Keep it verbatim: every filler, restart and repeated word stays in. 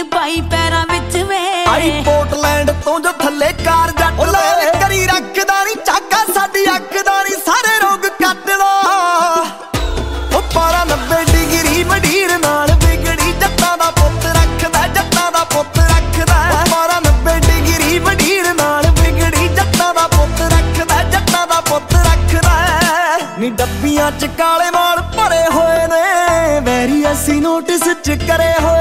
heel ਪਾਈ ਪੈਰਾਂ ਵਿੱਚ ਵੇ ਆਈ Portland ਤੋਂ ਜੋ ਥੱਲੇ ਕਾਰ ਜੱਟ ਉਹ ਲੈ ਕਰੀ ਰੱਖਦਾ ਨੀ ਚਾਕਾ ਸਾਡੀ ਅੱਖ ਦਾ ਨੀ ਸਾਰੇ ਰੋਗ ਕੱਟਦਾ ਉਹ ਪਾਰਾ ਨੱਬੇ ਡਿਗਰੀ ਮਡੀਰ ਨਾਲ ਵਿਗੜੀ ਜੱਟਾਂ ਦਾ ਪੁੱਤ ਰੱਖਦਾ ਜੱਟਾਂ ਦਾ ਪੁੱਤ ਰੱਖਦਾ ਪਾਰਾ ਨੱਬੇ ਡਿਗਰੀ ਮਡੀਰ ਨਾਲ ਵਿਗੜੀ ਜੱਟਾਂ ਦਾ ਪੁੱਤ ਰੱਖਦਾ ਜੱਟਾਂ ਦਾ ਪੁੱਤ ਰੱਖਦਾ ਨੀ ਡੱਬੀਆਂ ਚ ਕਾਲੇ ਮਾਲ ਭਰੇ ਹੋਏ ਨੇ ਵੈਰੀ ਅਸੀਂ ਨੋਟਿਸ ਚ ਕਰੇ ਹੋਏ